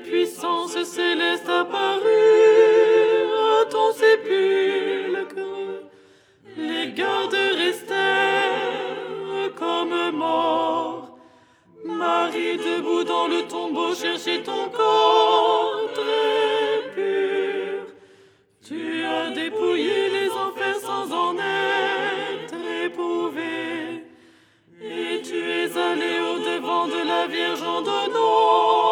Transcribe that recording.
puissance céleste apparut à ton sépulcre. Les gardes restèrent comme morts. Marie, debout dans le tombeau, cherchait ton corps très pur. Tu as dépouillé les enfers sans en être éprouvé. Et tu es allé au-devant de la Vierge en donnant